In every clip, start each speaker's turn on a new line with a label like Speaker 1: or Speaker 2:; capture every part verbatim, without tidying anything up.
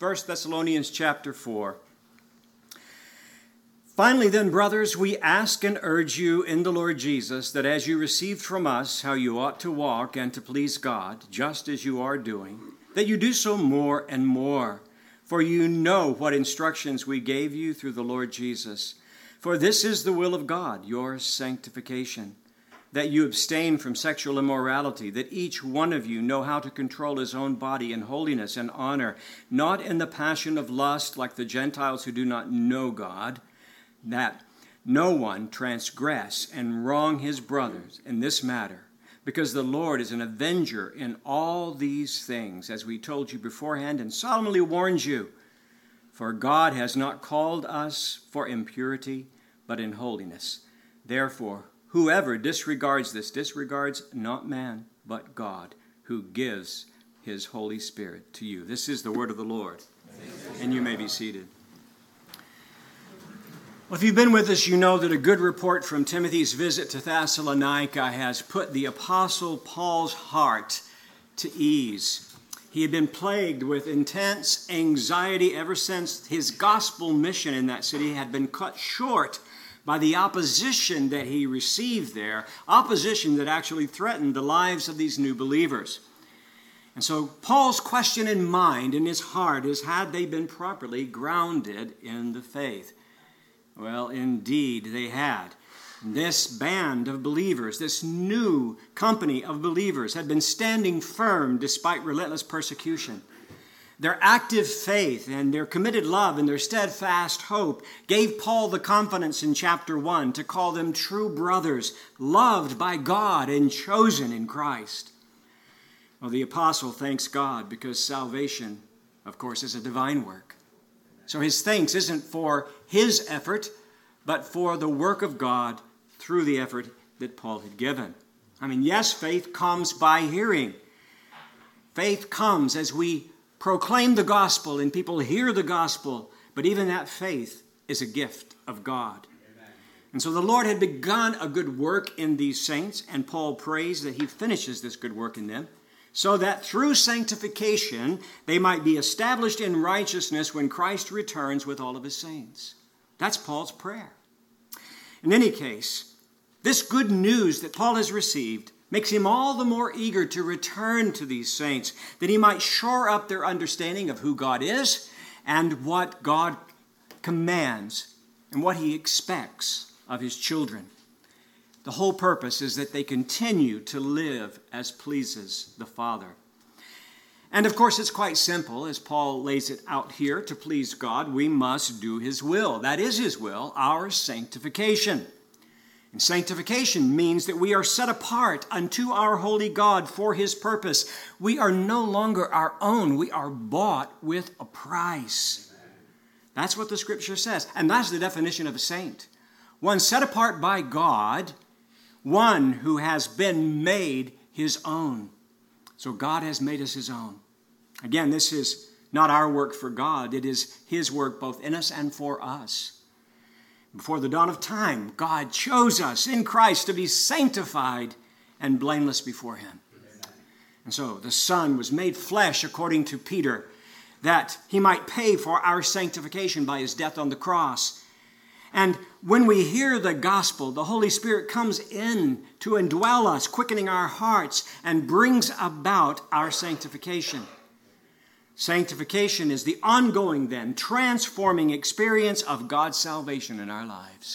Speaker 1: First Thessalonians chapter four. Finally then, brothers, we ask and urge you in the Lord Jesus that as you received from us how you ought to walk and to please God, just as you are doing, that you do so more and more. For you know what instructions we gave you through the Lord Jesus. For this is the will of God, your sanctification, that you abstain from sexual immorality, that each one of you know how to control his own body in holiness and honor, not in the passion of lust like the Gentiles who do not know God, that no one transgress and wrong his brothers in this matter, because the Lord is an avenger in all these things, as we told you beforehand and solemnly warned you. For God has not called us for impurity, but in holiness. Therefore, whoever disregards this disregards not man, but God, who gives his Holy Spirit to you. This is the word of the Lord. And you may be seated. Well, if you've been with us, you know that a good report from Timothy's visit to Thessalonica has put the Apostle Paul's heart to ease. He had been plagued with intense anxiety ever since his gospel mission in that city had been cut short by the opposition that he received there, opposition that actually threatened the lives of these new believers. And so Paul's question in mind, in his heart, is had they been properly grounded in the faith? Well, indeed, they had. This band of believers, this new company of believers, had been standing firm despite relentless persecution. Their active faith and their committed love and their steadfast hope gave Paul the confidence in chapter one to call them true brothers, loved by God and chosen in Christ. Well, the apostle thanks God because salvation, of course, is a divine work. So his thanks isn't for his effort, but for the work of God through the effort that Paul had given. I mean, yes, faith comes by hearing. Faith comes as we proclaim the gospel and people hear the gospel, but even that faith is a gift of God. Amen. And so the Lord had begun a good work in these saints, and Paul prays that he finishes this good work in them, so that through sanctification they might be established in righteousness when Christ returns with all of his saints. That's Paul's prayer. In any case, this good news that Paul has received makes him all the more eager to return to these saints, that he might shore up their understanding of who God is and what God commands and what he expects of his children. The whole purpose is that they continue to live as pleases the Father. And of course, it's quite simple, as Paul lays it out here. To please God, we must do his will. That is his will, our sanctification. And sanctification means that we are set apart unto our holy God for his purpose. We are no longer our own. We are bought with a price. That's what the scripture says. And that's the definition of a saint. One set apart by God, one who has been made his own. So God has made us his own. Again, this is not our work for God. It is his work both in us and for us. Before the dawn of time, God chose us in Christ to be sanctified and blameless before him. And so the Son was made flesh, according to Peter, that he might pay for our sanctification by his death on the cross. And when we hear the gospel, the Holy Spirit comes in to indwell us, quickening our hearts, and brings about our sanctification. Sanctification is the ongoing, then, transforming experience of God's salvation in our lives.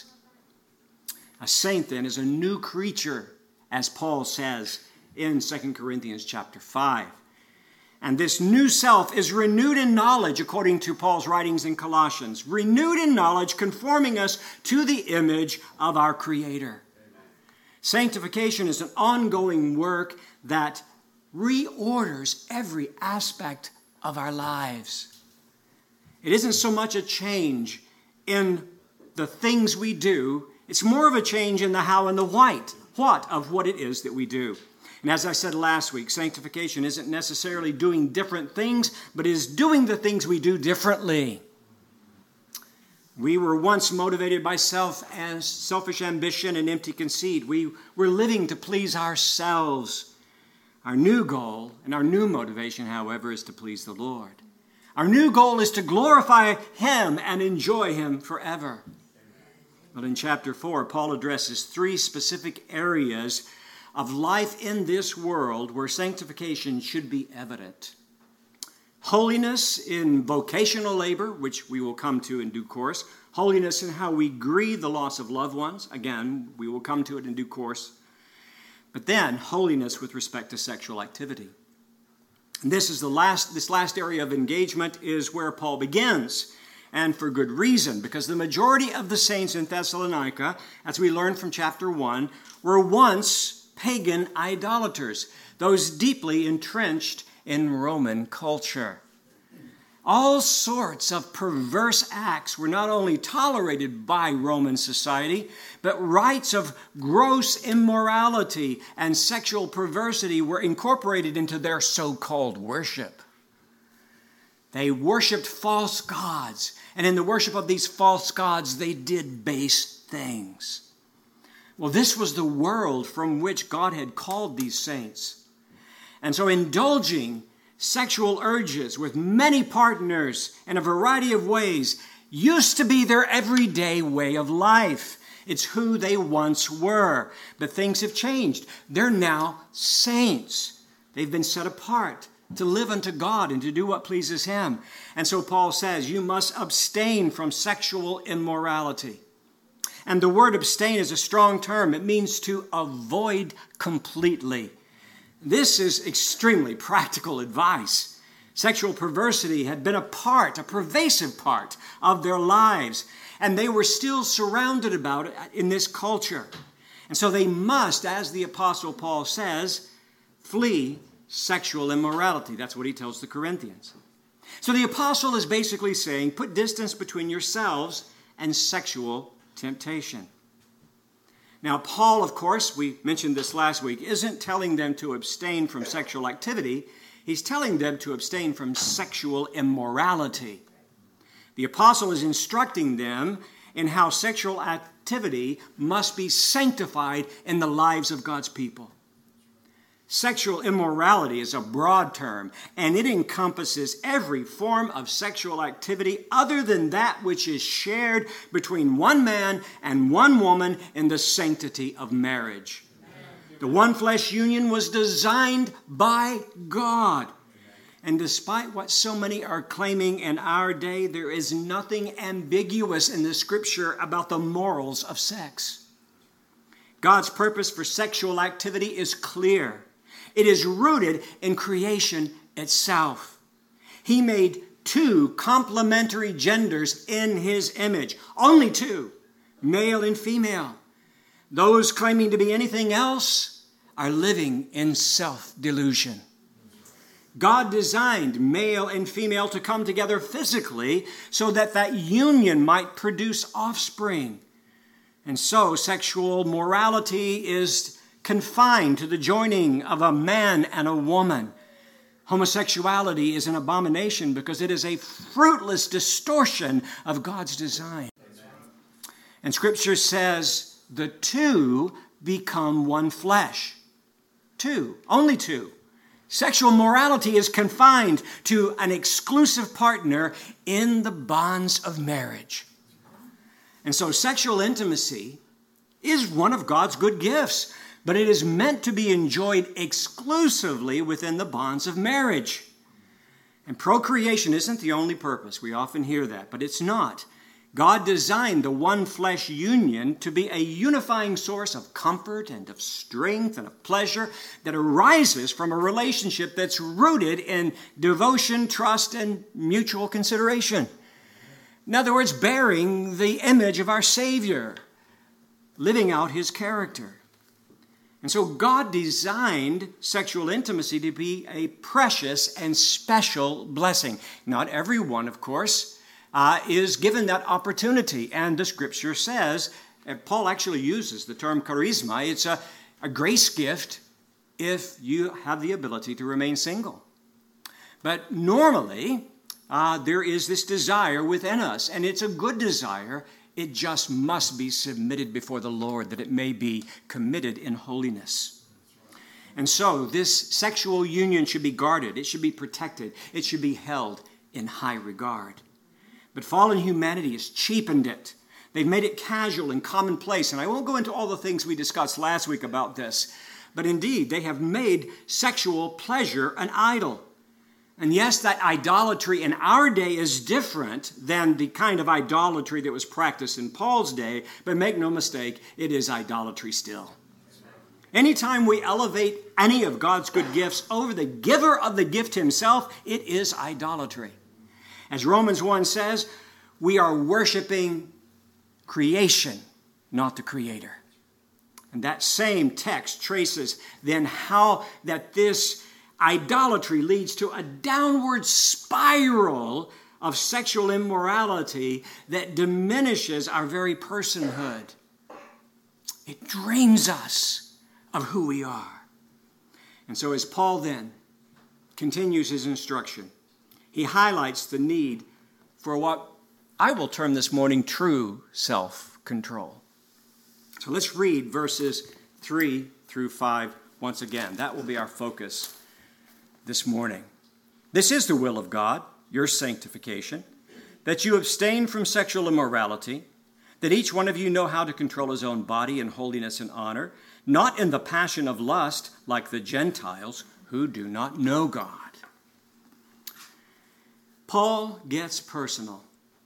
Speaker 1: A saint, then, is a new creature, as Paul says in Second Corinthians chapter five. And this new self is renewed in knowledge, according to Paul's writings in Colossians. Renewed in knowledge, conforming us to the image of our Creator. Amen. Sanctification is an ongoing work that reorders every aspect of our lives. It isn't so much a change in the things we do. It's more of a change in the how and the what, what of what it is that we do. And as I said last week, sanctification isn't necessarily doing different things, but is doing the things we do differently. We were once motivated by self and selfish ambition and empty conceit. We were living to please ourselves. Our new goal and our new motivation, however, is to please the Lord. Our new goal is to glorify Him and enjoy Him forever. But in chapter four, Paul addresses three specific areas of life in this world where sanctification should be evident. Holiness in vocational labor, which we will come to in due course. Holiness in how we grieve the loss of loved ones. Again, we will come to it in due course. But then, holiness with respect to sexual activity. And this is the last, this last area of engagement is where Paul begins. And for good reason, because the majority of the saints in Thessalonica, as we learned from chapter one, were once pagan idolaters, those deeply entrenched in Roman culture. All sorts of perverse acts were not only tolerated by Roman society, but rites of gross immorality and sexual perversity were incorporated into their so-called worship. They worshiped false gods, and in the worship of these false gods, they did base things. Well, this was the world from which God had called these saints. And so indulging sexual urges with many partners in a variety of ways used to be their everyday way of life. It's who they once were. But things have changed. They're now saints. They've been set apart to live unto God and to do what pleases Him. And so Paul says, you must abstain from sexual immorality. And the word abstain is a strong term. It means to avoid completely. This is extremely practical advice. Sexual perversity had been a part, a pervasive part of their lives, and they were still surrounded about it in this culture. And so they must, as the Apostle Paul says, flee sexual immorality. That's what he tells the Corinthians. So the apostle is basically saying, put distance between yourselves and sexual temptation. Now, Paul, of course, we mentioned this last week, isn't telling them to abstain from sexual activity. He's telling them to abstain from sexual immorality. The apostle is instructing them in how sexual activity must be sanctified in the lives of God's people. Sexual immorality is a broad term, and it encompasses every form of sexual activity other than that which is shared between one man and one woman in the sanctity of marriage. The one flesh union was designed by God. And despite what so many are claiming in our day, there is nothing ambiguous in the Scripture about the morals of sex. God's purpose for sexual activity is clear. It is rooted in creation itself. He made two complementary genders in His image. Only two, male and female. Those claiming to be anything else are living in self-delusion. God designed male and female to come together physically so that that union might produce offspring. And so sexual morality is confined to the joining of a man and a woman. Homosexuality is an abomination because it is a fruitless distortion of God's design. And Scripture says the two become one flesh. Two, only two. Sexual morality is confined to an exclusive partner in the bonds of marriage. And so sexual intimacy is one of God's good gifts, but it is meant to be enjoyed exclusively within the bonds of marriage. And procreation isn't the only purpose. We often hear that, but it's not. God designed the one flesh union to be a unifying source of comfort and of strength and of pleasure that arises from a relationship that's rooted in devotion, trust, and mutual consideration. In other words, bearing the image of our Savior, living out His character. And so God designed sexual intimacy to be a precious and special blessing. Not everyone, of course, uh, is given that opportunity. And the Scripture says, and Paul actually uses the term charisma, it's a, a grace gift if you have the ability to remain single. But normally, uh, there is this desire within us, and it's a good desire. It just must be submitted before the Lord that it may be committed in holiness. And so this sexual union should be guarded. It should be protected. It should be held in high regard. But fallen humanity has cheapened it. They've made it casual and commonplace. And I won't go into all the things we discussed last week about this. But indeed, they have made sexual pleasure an idol. And yes, that idolatry in our day is different than the kind of idolatry that was practiced in Paul's day. But make no mistake, it is idolatry still. Anytime we elevate any of God's good gifts over the giver of the gift himself, it is idolatry. As Romans one says, we are worshiping creation, not the Creator. And that same text traces then how that this idolatry leads to a downward spiral of sexual immorality that diminishes our very personhood. It drains us of who we are. And so as Paul then continues his instruction, he highlights the need for what I will term this morning true self-control. So let's read verses three through five once again. That will be our focus this morning. This is the will of God, your sanctification, that you abstain from sexual immorality, that each one of you know how to control his own body in holiness and honor, not in the passion of lust like the Gentiles who do not know God. Paul gets personal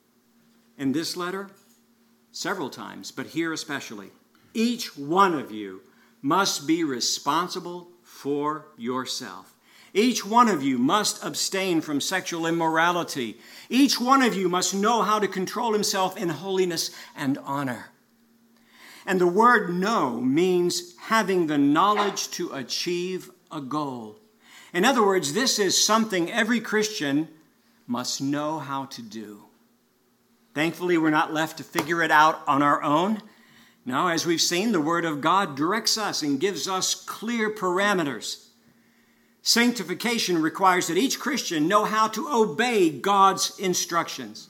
Speaker 1: in this letter several times, but here especially. Each one of you must be responsible for yourself. Each one of you must abstain from sexual immorality. Each one of you must know how to control himself in holiness and honor. And the word know means having the knowledge to achieve a goal. In other words, this is something every Christian must know how to do. Thankfully, we're not left to figure it out on our own. No, as we've seen, the Word of God directs us and gives us clear parameters. Sanctification requires that each Christian know how to obey God's instructions.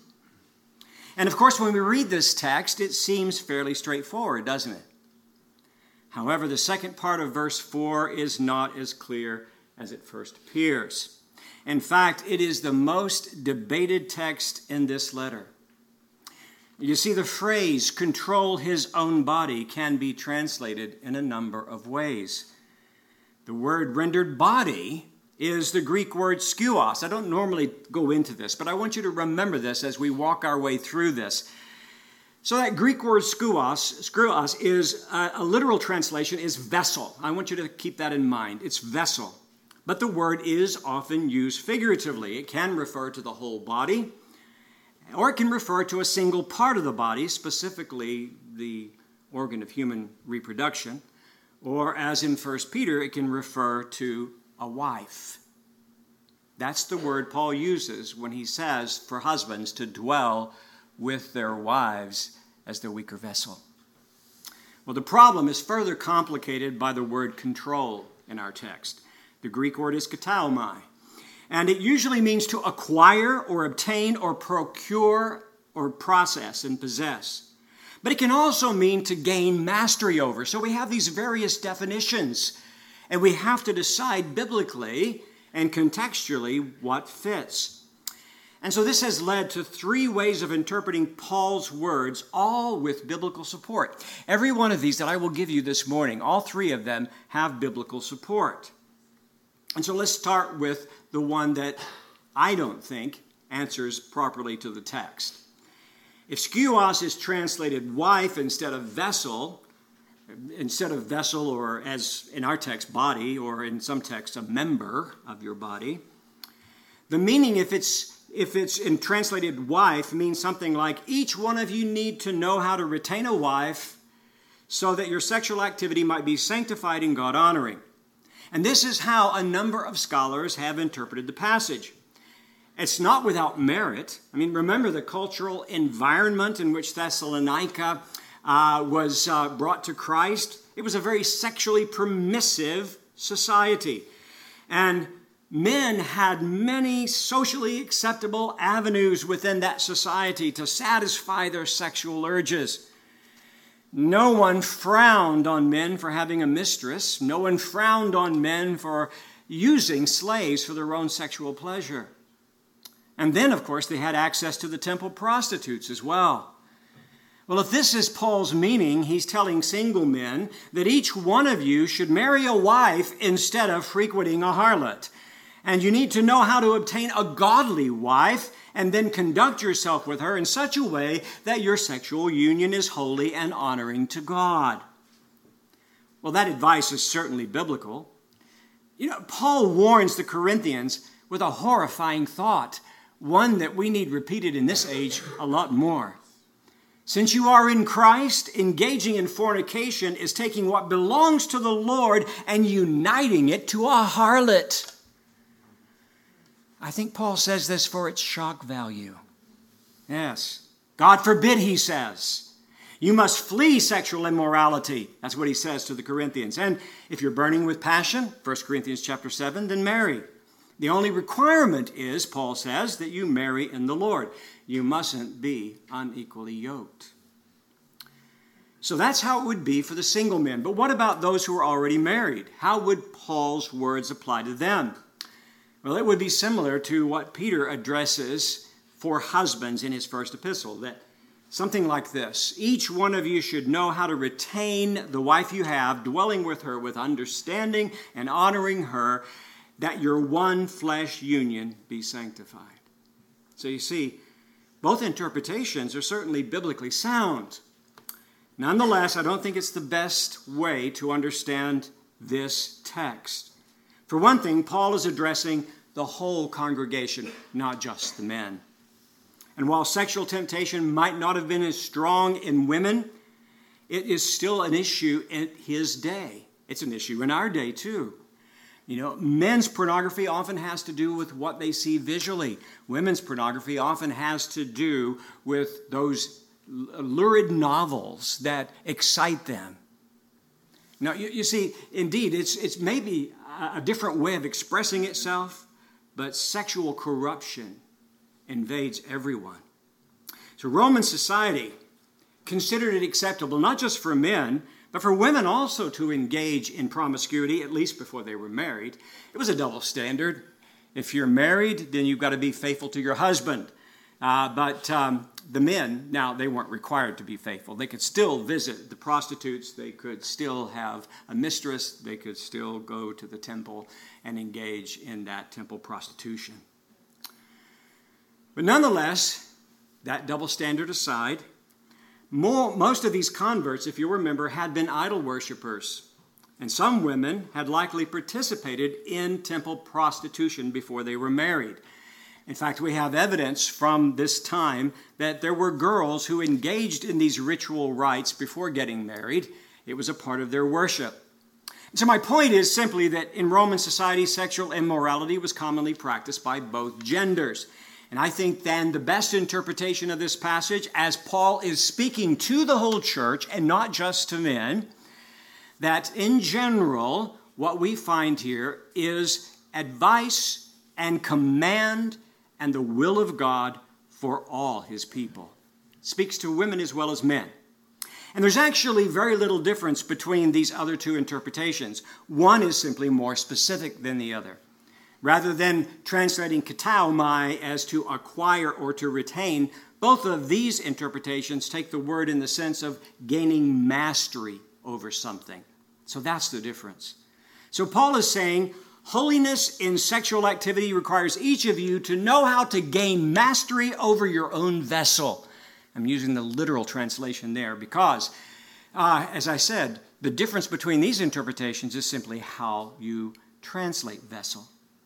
Speaker 1: And of course, when we read this text, it seems fairly straightforward, doesn't it? However, the second part of verse four is not as clear as it first appears. In fact, it is the most debated text in this letter. You see, the phrase, control his own body, can be translated in a number of ways. The word rendered body is the Greek word skuos. I don't normally go into this, but I want you to remember this as we walk our way through this. So that Greek word skuos, skuos is a, a literal translation is vessel. I want you to keep that in mind. It's vessel. But the word is often used figuratively. It can refer to the whole body, or it can refer to a single part of the body, specifically the organ of human reproduction. Or as in First Peter, it can refer to a wife. That's the word Paul uses when he says for husbands to dwell with their wives as their weaker vessel. Well, the problem is further complicated by the word control in our text. The Greek word is kataomai. And it usually means to acquire or obtain or procure or process and possess. But it can also mean to gain mastery over. So we have these various definitions. And we have to decide biblically and contextually what fits. And so this has led to three ways of interpreting Paul's words, all with biblical support. Every one of these that I will give you this morning, all three of them have biblical support. And so let's start with the one that I don't think answers properly to the text. If skuos is translated wife instead of vessel, instead of vessel or as in our text body, or in some texts a member of your body, the meaning if it's if it's in translated wife means something like each one of you need to know how to retain a wife so that your sexual activity might be sanctified and God honoring. And this is how a number of scholars have interpreted the passage. It's not without merit. I mean, remember the cultural environment in which Thessalonica uh, was uh, brought to Christ. It was a very sexually permissive society. And men had many socially acceptable avenues within that society to satisfy their sexual urges. No one frowned on men for having a mistress. No one frowned on men for using slaves for their own sexual pleasure. And then, of course, they had access to the temple prostitutes as well. Well, if this is Paul's meaning, he's telling single men that each one of you should marry a wife instead of frequenting a harlot. And you need to know how to obtain a godly wife and then conduct yourself with her in such a way that your sexual union is holy and honoring to God. Well, that advice is certainly biblical. You know, Paul warns the Corinthians with a horrifying thought, one that we need repeated in this age a lot more. Since you are in Christ, engaging in fornication is taking what belongs to the Lord and uniting it to a harlot. I think Paul says this for its shock value. Yes. God forbid, he says. You must flee sexual immorality. That's what he says to the Corinthians. And if you're burning with passion, First Corinthians chapter seven, then marry. The only requirement is, Paul says, that you marry in the Lord. You mustn't be unequally yoked. So that's how it would be for the single men. But what about those who are already married? How would Paul's words apply to them? Well, it would be similar to what Peter addresses for husbands in his first epistle, that something like this: each one of you should know how to retain the wife you have, dwelling with her with understanding and honoring her, that your one flesh union be sanctified. So you see, both interpretations are certainly biblically sound. Nonetheless, I don't think it's the best way to understand this text. For one thing, Paul is addressing the whole congregation, not just the men. And while sexual temptation might not have been as strong in women, it is still an issue in his day. It's an issue in our day too. You know, men's pornography often has to do with what they see visually. Women's pornography often has to do with those lurid novels that excite them. Now, you, you see, indeed, it's, it's maybe a different way of expressing itself, but sexual corruption invades everyone. So Roman society considered it acceptable, not just for men, but for women also to engage in promiscuity, at least before they were married. It was a double standard. If you're married, then you've got to be faithful to your husband. Uh, but um, the men, now, they weren't required to be faithful. They could still visit the prostitutes. They could still have a mistress. They could still go to the temple and engage in that temple prostitution. But nonetheless, that double standard aside, more, most of these converts, if you remember, had been idol worshipers. And some women had likely participated in temple prostitution before they were married. In fact, we have evidence from this time that there were girls who engaged in these ritual rites before getting married. It was a part of their worship. And so my point is simply that in Roman society, sexual immorality was commonly practiced by both genders. And I think then the best interpretation of this passage, as Paul is speaking to the whole church and not just to men, that in general, what we find here is advice and command and the will of God for all his people. It speaks to women as well as men. And there's actually very little difference between these other two interpretations. One is simply more specific than the other. Rather than translating kataomai as to acquire or to retain, both of these interpretations take the word in the sense of gaining mastery over something. So that's the difference. So Paul is saying, holiness in sexual activity requires each of you to know how to gain mastery over your own vessel. I'm using the literal translation there because, uh, as I said, the difference between these interpretations is simply how you translate vessel.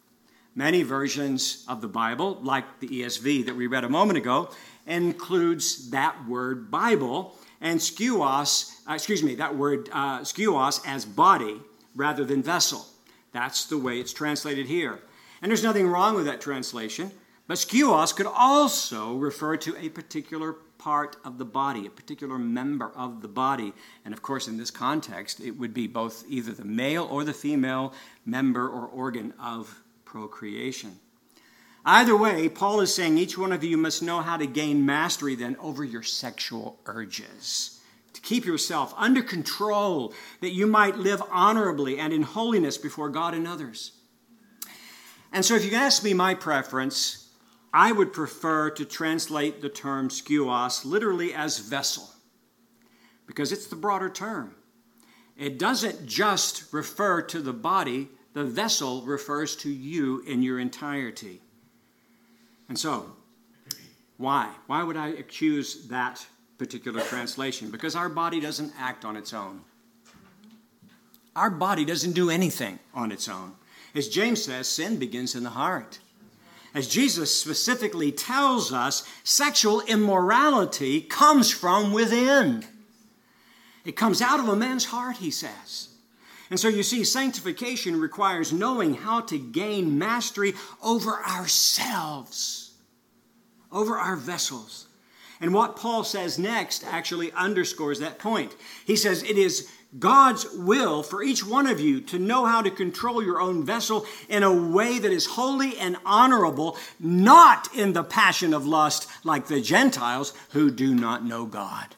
Speaker 1: Many versions of the Bible, like the E S V that we read a moment ago, includes that word Bible and skeuos, uh, excuse me, that word uh, skeuos as body rather than vessel. That's the way it's translated here. And there's nothing wrong with that translation, but skeuos could also refer to a particular part of the body, a particular member of the body. And of course, in this context, it would be both either the male or the female member or organ of procreation. Either way, Paul is saying each one of you must know how to gain mastery then over your sexual urges, to keep yourself under control, that you might live honorably and in holiness before God and others. And so if you ask me my preference, I would prefer to translate the term skuos literally as vessel, because it's the broader term. It doesn't just refer to the body. The vessel refers to you in your entirety. And so, why? Why would I accuse that particular translation? Because our body doesn't act on its own. Our body doesn't do anything on its own. As James says, sin begins in the heart. As Jesus specifically tells us, sexual immorality comes from within. It comes out of a man's heart, he says. And so you see, sanctification requires knowing how to gain mastery over ourselves, over our vessels. And what Paul says next actually underscores that point. He says it is God's will for each one of you to know how to control your own vessel in a way that is holy and honorable, not in the passion of lust like the Gentiles who do not know God.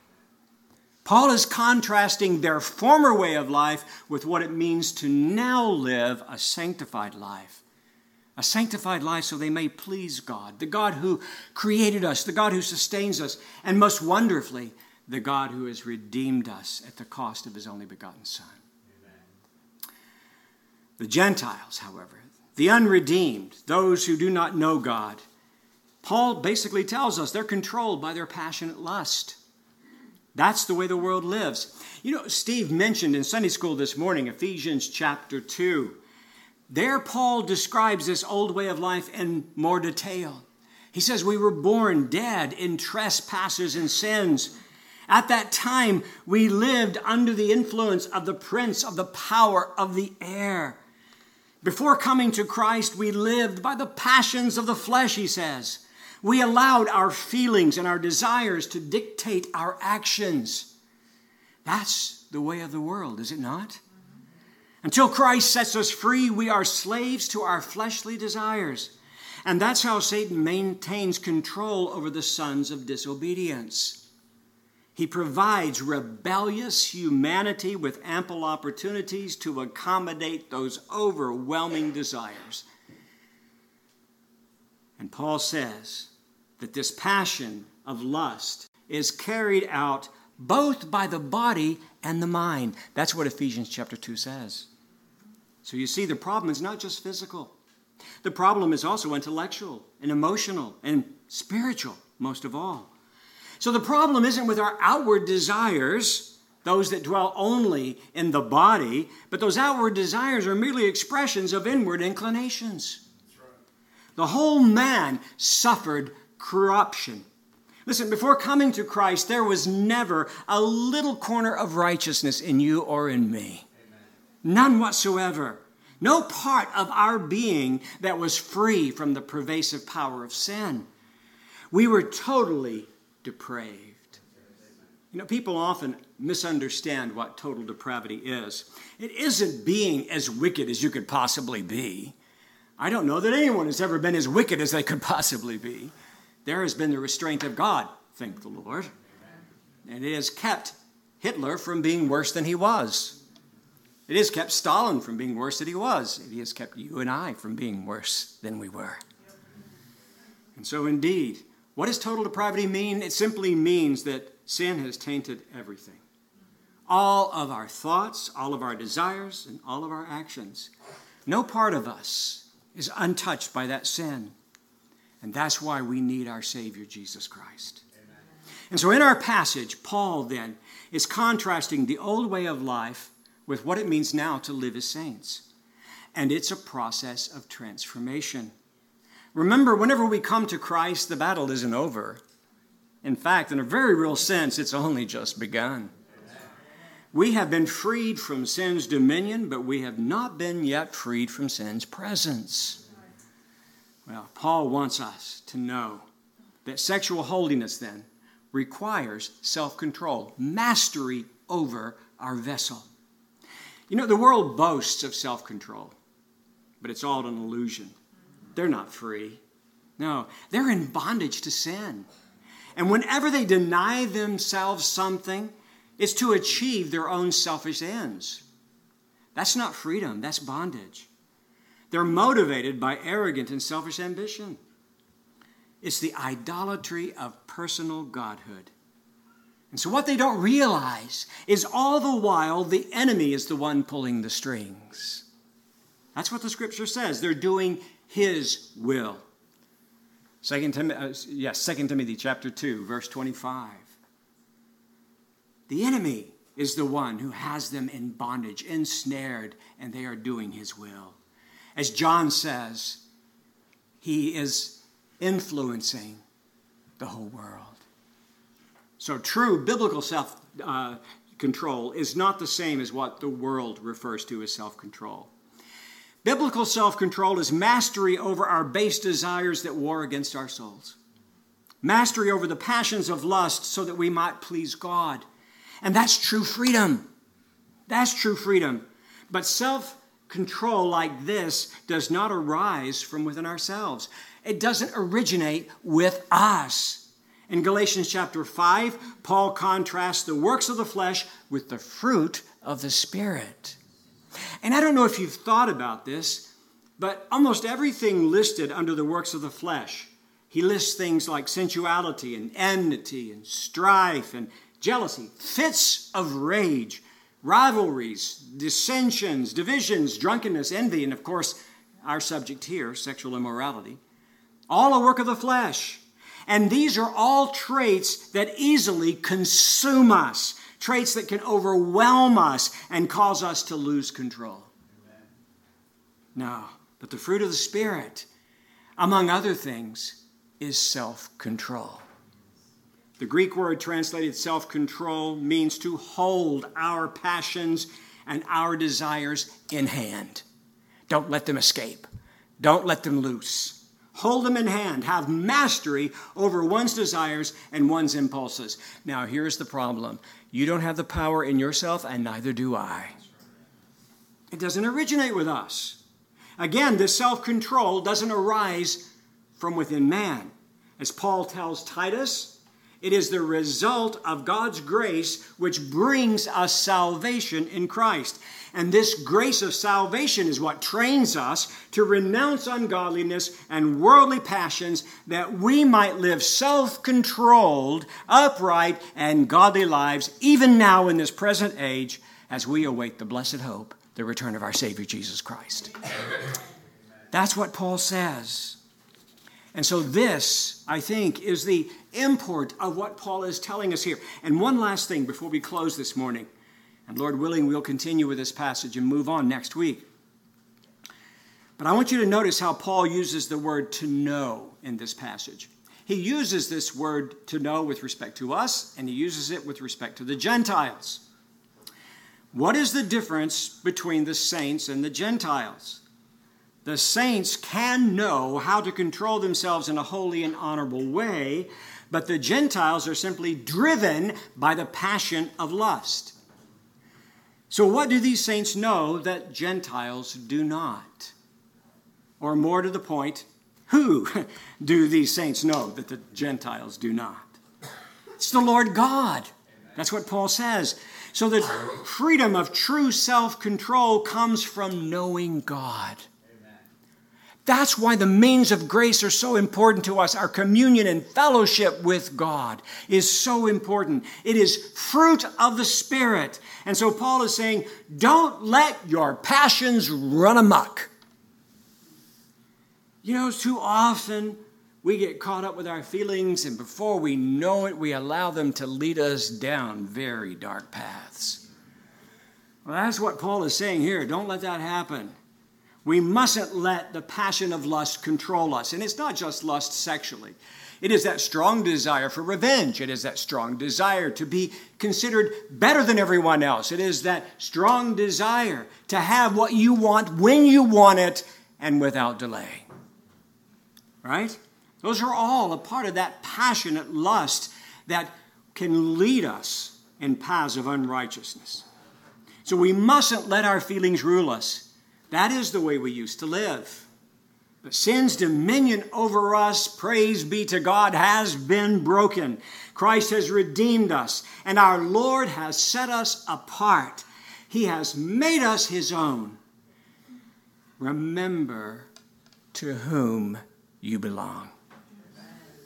Speaker 1: Paul is contrasting their former way of life with what it means to now live a sanctified life. A sanctified life so they may please God, the God who created us, the God who sustains us, and most wonderfully, the God who has redeemed us at the cost of his only begotten Son. Amen. The Gentiles, however, the unredeemed, those who do not know God, Paul basically tells us they're controlled by their passionate lust. That's the way the world lives. You know, Steve mentioned in Sunday school this morning, Ephesians chapter two. There, Paul describes this old way of life in more detail. He says, we were born dead in trespasses and sins. At that time, we lived under the influence of the prince of the power of the air. Before coming to Christ, we lived by the passions of the flesh, he says. We allowed our feelings and our desires to dictate our actions. That's the way of the world, is it not? Until Christ sets us free, we are slaves to our fleshly desires. And that's how Satan maintains control over the sons of disobedience. He provides rebellious humanity with ample opportunities to accommodate those overwhelming desires. And Paul says that this passion of lust is carried out both by the body and the mind. That's what Ephesians chapter two says. So you see, the problem is not just physical. The problem is also intellectual and emotional and spiritual, most of all. So the problem isn't with our outward desires, those that dwell only in the body, but those outward desires are merely expressions of inward inclinations. The whole man suffered corruption. Listen, before coming to Christ, there was never a little corner of righteousness in you or in me. Amen. None whatsoever. No part of our being that was free from the pervasive power of sin. We were totally depraved. You know, people often misunderstand what total depravity is. It isn't being as wicked as you could possibly be. I don't know that anyone has ever been as wicked as they could possibly be. There has been the restraint of God, thank the Lord. And it has kept Hitler from being worse than he was. It has kept Stalin from being worse than he was. It has kept you and I from being worse than we were. And so indeed, what does total depravity mean? It simply means that sin has tainted everything. All of our thoughts, all of our desires, and all of our actions. No part of us is untouched by that sin. And that's why we need our Savior, Jesus Christ. Amen. And so in our passage, Paul then is contrasting the old way of life with what it means now to live as saints. And it's a process of transformation. Remember, whenever we come to Christ, the battle isn't over. In fact, in a very real sense, it's only just begun. Amen. We have been freed from sin's dominion, but we have not been yet freed from sin's presence. Well, Paul wants us to know that sexual holiness then requires self-control, mastery over our vessel. You know, the world boasts of self-control, but it's all an illusion. They're not free. No, they're in bondage to sin. And whenever they deny themselves something, it's to achieve their own selfish ends. That's not freedom, that's bondage. They're motivated by arrogant and selfish ambition. It's the idolatry of personal godhood. And so what they don't realize is all the while the enemy is the one pulling the strings. That's what the scripture says. They're doing his will. Second Timothy, uh, yes, Second Timothy chapter two, verse twenty-five. The enemy is the one who has them in bondage, ensnared, and they are doing his will. As John says, he is influencing the whole world. So true biblical self-control uh, is not the same as what the world refers to as self-control. Biblical self-control is mastery over our base desires that war against our souls. Mastery over the passions of lust so that we might please God. And that's true freedom. That's true freedom. But self-control like this does not arise from within ourselves. It doesn't originate with us. In Galatians chapter five, Paul contrasts the works of the flesh with the fruit of the Spirit. And I don't know if you've thought about this, but almost everything listed under the works of the flesh, he lists things like sensuality and enmity and strife and jealousy, fits of rage, rivalries, dissensions, divisions, drunkenness, envy, and of course, our subject here, sexual immorality. All a work of the flesh. And these are all traits that easily consume us, traits that can overwhelm us and cause us to lose control. Amen. No, but the fruit of the Spirit, among other things, is self-control. The Greek word translated self-control means to hold our passions and our desires in hand. Don't let them escape. Don't let them loose. Hold them in hand. Have mastery over one's desires and one's impulses. Now, here's the problem. You don't have the power in yourself, and neither do I. It doesn't originate with us. Again, this self-control doesn't arise from within man. As Paul tells Titus, it is the result of God's grace which brings us salvation in Christ. And this grace of salvation is what trains us to renounce ungodliness and worldly passions that we might live self-controlled, upright, and godly lives even now in this present age as we await the blessed hope, the return of our Savior Jesus Christ. That's what Paul says. And so this, I think, is the import of what Paul is telling us here. And one last thing before we close this morning. And Lord willing, we'll continue with this passage and move on next week. But I want you to notice how Paul uses the word to know in this passage. He uses this word to know with respect to us, and he uses it with respect to the Gentiles. What is the difference between the saints and the Gentiles? The saints can know how to control themselves in a holy and honorable way, but the Gentiles are simply driven by the passion of lust. So what do these saints know that Gentiles do not? Or more to the point, who do these saints know that the Gentiles do not? It's the Lord God. That's what Paul says. So the freedom of true self-control comes from knowing God. That's why the means of grace are so important to us. Our communion and fellowship with God is so important. It is fruit of the Spirit. And so Paul is saying, don't let your passions run amok. You know, too often we get caught up with our feelings, and before we know it, we allow them to lead us down very dark paths. Well, that's what Paul is saying here. Don't let that happen. We mustn't let the passion of lust control us. And it's not just lust sexually. It is that strong desire for revenge. It is that strong desire to be considered better than everyone else. It is that strong desire to have what you want when you want it and without delay. Right? Those are all a part of that passionate lust that can lead us in paths of unrighteousness. So we mustn't let our feelings rule us. That is the way we used to live. But sin's dominion over us, praise be to God, has been broken. Christ has redeemed us, and our Lord has set us apart. He has made us his own. Remember to whom you belong.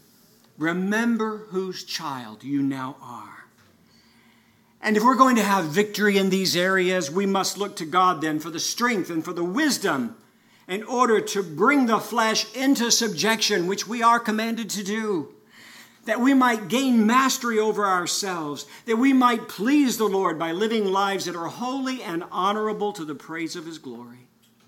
Speaker 1: Remember whose child you now are. And if we're going to have victory in these areas, we must look to God then for the strength and for the wisdom in order to bring the flesh into subjection, which we are commanded to do, that we might gain mastery over ourselves, that we might please the Lord by living lives that are holy and honorable to the praise of His glory.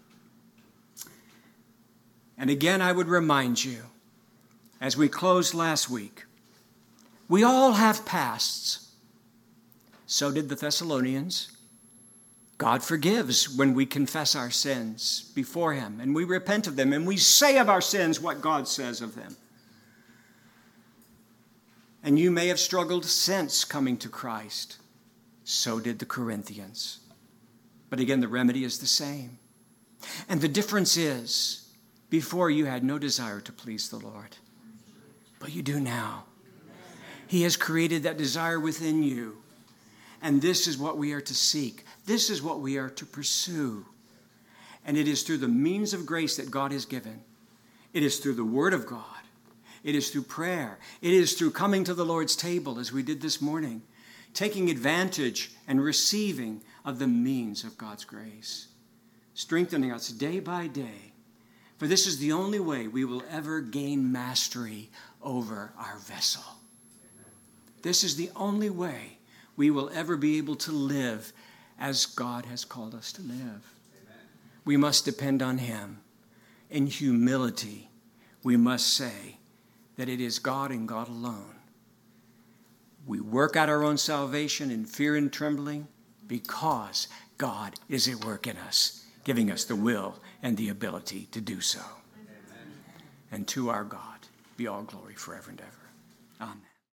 Speaker 1: And again, I would remind you, as we closed last week, we all have pasts. So did the Thessalonians. God forgives when we confess our sins before Him, and we repent of them, and we say of our sins what God says of them. And you may have struggled since coming to Christ. So did the Corinthians. But again, the remedy is the same. And the difference is, before you had no desire to please the Lord, but you do now. He has created that desire within you. And this is what we are to seek. This is what we are to pursue. And it is through the means of grace that God has given. It is through the Word of God. It is through prayer. It is through coming to the Lord's table, as we did this morning, taking advantage and receiving of the means of God's grace, strengthening us day by day. For this is the only way we will ever gain mastery over our vessel. This is the only way we will ever be able to live as God has called us to live. Amen. We must depend on Him. In humility, we must say that it is God and God alone. We work out our own salvation in fear and trembling because God is at work in us, giving us the will and the ability to do so. Amen. And to our God be all glory forever and ever. Amen.